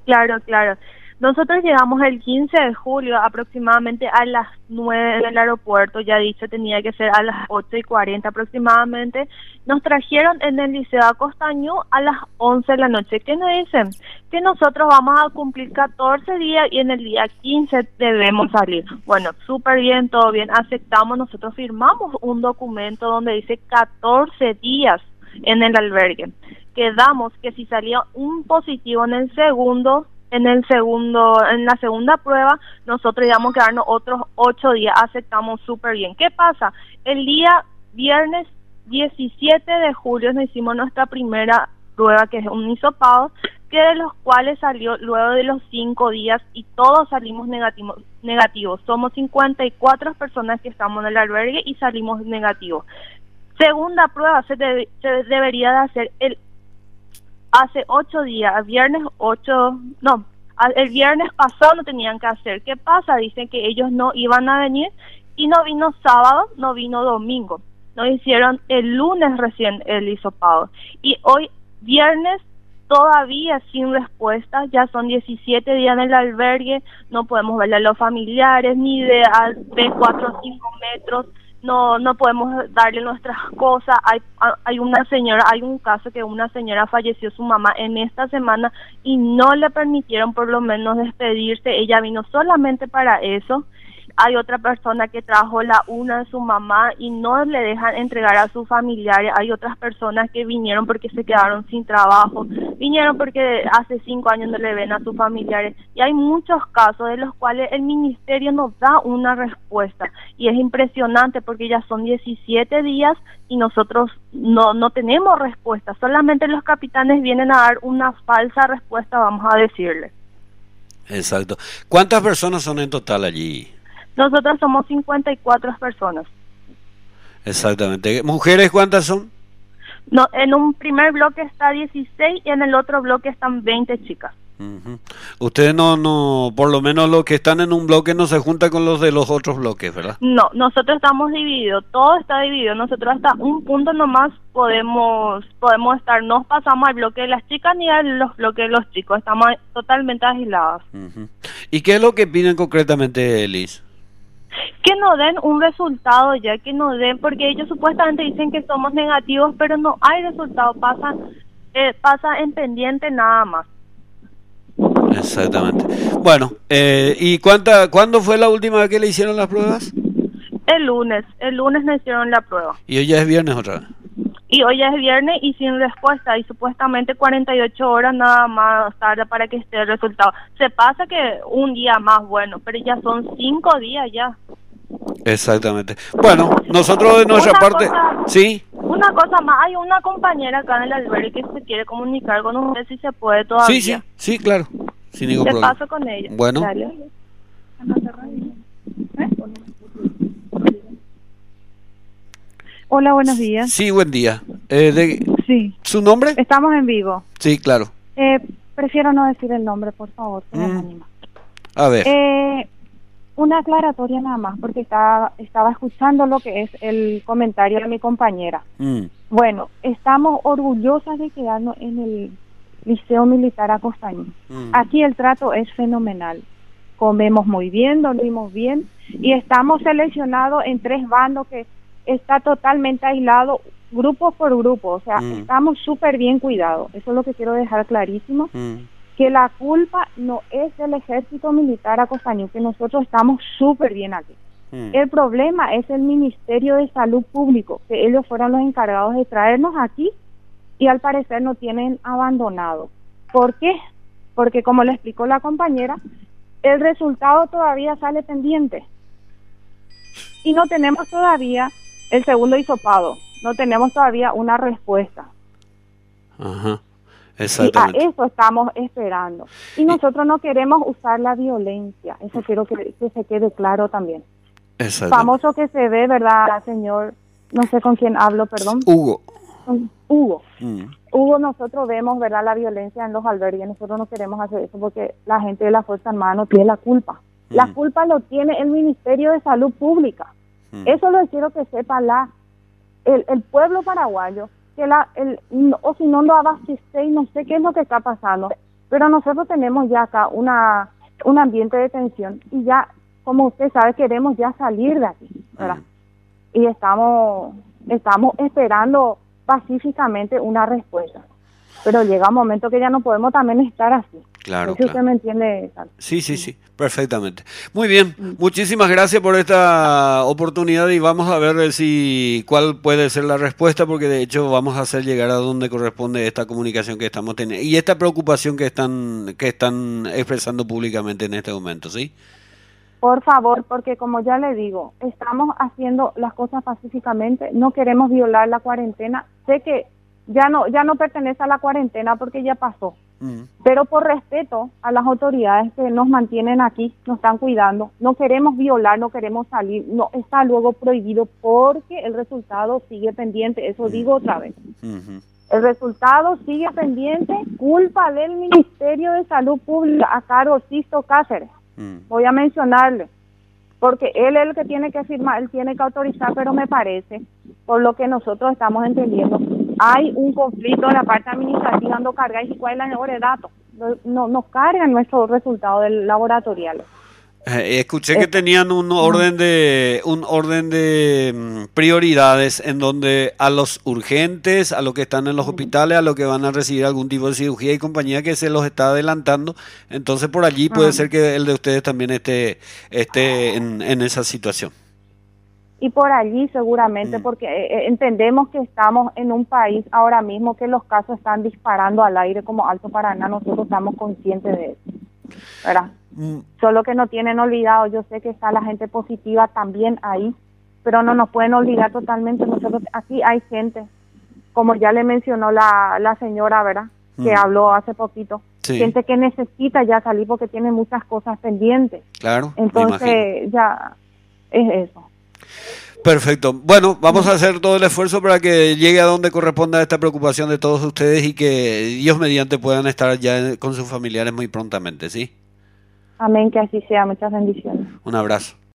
Claro, claro. Nosotros llegamos el 15 de julio aproximadamente a las 9 en el aeropuerto, ya dicho, tenía que ser a las 8:40 aproximadamente. Nos trajeron en el Liceo Acostañú a las 11 de la noche. ¿Qué nos dicen? Que nosotros vamos a cumplir 14 días y en el día 15 debemos salir. Bueno, súper bien, todo bien, aceptamos, nosotros firmamos un documento donde dice 14 días en el albergue. Quedamos que si salía un positivo en la segunda prueba, nosotros íbamos a quedarnos otros 8 días, aceptamos súper bien. ¿Qué pasa? El día viernes 17 de julio nos hicimos nuestra primera prueba, que es un hisopado, que de los cuales salió luego de los 5 días y todos salimos negativos. Somos 54 personas que estamos en el albergue y salimos negativos. Segunda prueba se debería de hacer hace 8 días, el viernes pasado no tenían que hacer. ¿Qué pasa? Dicen que ellos no iban a venir y no vino sábado, no vino domingo. Nos hicieron el lunes recién el hisopado. Y hoy, viernes, todavía sin respuesta, ya son 17 días en el albergue, no podemos verle a los familiares, ni de 4 o 5 metros. No podemos darle nuestras cosas. Hay un caso que una señora falleció su mamá en esta semana y no le permitieron por lo menos despedirse. Ella vino solamente para eso. Hay otra persona que trajo la una de su mamá y no le dejan entregar a sus familiares. Hay otras personas que vinieron porque se quedaron sin trabajo, vinieron porque hace 5 años no le ven a sus familiares. Y hay muchos casos de los cuales el ministerio nos da una respuesta. Y es impresionante porque ya son 17 días y nosotros no tenemos respuesta. Solamente los capitanes vienen a dar una falsa respuesta, vamos a decirle. Exacto. ¿Cuántas personas son en total allí? Nosotros somos 54 personas. Exactamente. ¿Mujeres cuántas son? No, en un primer bloque está 16 y en el otro bloque están 20 chicas. Uh-huh. Ustedes no, por lo menos los que están en un bloque no se juntan con los de los otros bloques, ¿verdad? No, nosotros estamos divididos, todo está dividido. Nosotros hasta un punto nomás podemos estar, no pasamos al bloque de las chicas ni a los bloques de los chicos, estamos totalmente aislados. Uh-huh. ¿Y qué es lo que piden concretamente, Liz? Que nos den un resultado ya, que nos den, porque ellos supuestamente dicen que somos negativos, pero no hay resultado, pasa en pendiente nada más. Exactamente. Bueno, ¿y cuándo fue la última vez que le hicieron las pruebas? El lunes nos hicieron la prueba. ¿Y hoy ya es viernes otra vez? Y hoy ya es viernes y sin respuesta, y supuestamente 48 horas nada más tarde para que esté el resultado. Se pasa que un día más, bueno, pero ya son 5 días ya. Exactamente. Bueno, nosotros de nuestra parte... ¿Sí? Una cosa más, hay una compañera acá en el albergue que se quiere comunicar con usted si se puede todavía. Sí, claro, sin ningún problema. Te paso con ella. Bueno. Dale. Hola, buenos días. Sí, buen día. Sí. ¿Su nombre? Estamos en vivo. Sí, claro. Prefiero no decir el nombre, por favor. A ver. Una aclaratoria nada más, porque estaba escuchando lo que es el comentario de mi compañera. Bueno, estamos orgullosas de quedarnos en el Liceo Militar Acostañú. Aquí el trato es fenomenal. Comemos muy bien, dormimos bien y estamos seleccionados en 3 bandos que está totalmente aislado, grupo por grupo, o sea, estamos súper bien cuidados. Eso es lo que quiero dejar clarísimo, que la culpa no es del Ejército Militar Acostañú, que nosotros estamos súper bien aquí. El problema es el Ministerio de Salud Público, que ellos fueron los encargados de traernos aquí y al parecer nos tienen abandonado. ¿Por qué? Porque como le explicó la compañera, el resultado todavía sale pendiente y no tenemos todavía el segundo hisopado, no tenemos todavía una respuesta. Ajá, exactamente. Y a eso estamos esperando. Y nosotros no queremos usar la violencia, eso quiero que se quede claro también. Famoso que se ve, ¿verdad, señor? No sé con quién hablo, perdón. Hugo. Hugo, nosotros vemos, ¿verdad?, la violencia en los albergues. Nosotros no queremos hacer eso porque la gente de la Fuerza Armada no tiene la culpa. La culpa lo tiene el Ministerio de Salud Pública. Eso lo quiero que sepa el pueblo paraguayo, que o si no lo abastece y no sé qué es lo que está pasando. pero nosotros tenemos ya acá un ambiente de tensión y ya, como usted sabe, queremos ya salir de aquí, ¿verdad? Y estamos esperando pacíficamente una respuesta, pero llega un momento que ya no podemos también estar así. Claro, si usted me entiende. Sí, perfectamente. Muy bien, muchísimas gracias por esta oportunidad y vamos a ver cuál puede ser la respuesta, porque de hecho vamos a hacer llegar a donde corresponde esta comunicación que estamos teniendo y esta preocupación que están expresando públicamente en este momento, ¿sí? Por favor, porque como ya le digo, estamos haciendo las cosas pacíficamente, no queremos violar la cuarentena. Sé que ya no pertenece a la cuarentena porque ya pasó. Pero por respeto a las autoridades que nos mantienen aquí, nos están cuidando, no queremos violar, no queremos salir, no está luego prohibido porque el resultado sigue pendiente, eso digo otra vez. El resultado sigue pendiente, culpa del Ministerio de Salud Pública a cargo Sisto Cáceres. Voy a mencionarle, porque él es el que tiene que firmar, él tiene que autorizar, pero me parece, por lo que nosotros estamos entendiendo, hay un conflicto en la parte administrativa, dando carga y cuál es el mejor dato. No nos cargan nuestros resultados del laboratorial. Escuché que tenían un orden de prioridades en donde a los urgentes, a los que están en los hospitales, a los que van a recibir algún tipo de cirugía y compañía que se los está adelantando. Entonces por allí puede ser que el de ustedes también esté en esa situación. Y por allí seguramente, porque entendemos que estamos en un país ahora mismo que los casos están disparando al aire como Alto Paraná, nosotros estamos conscientes de eso, ¿verdad? Solo que no tienen olvidado, yo sé que está la gente positiva también ahí, pero no nos pueden olvidar totalmente. Nosotros aquí hay gente, como ya le mencionó la señora, ¿verdad? Que habló hace poquito, gente que necesita ya salir porque tiene muchas cosas pendientes. Claro. Entonces ya es eso. Perfecto. Bueno, vamos a hacer todo el esfuerzo para que llegue a donde corresponda esta preocupación de todos ustedes y que Dios mediante puedan estar ya con sus familiares muy prontamente, ¿sí? Amén, que así sea. Muchas bendiciones. Un abrazo.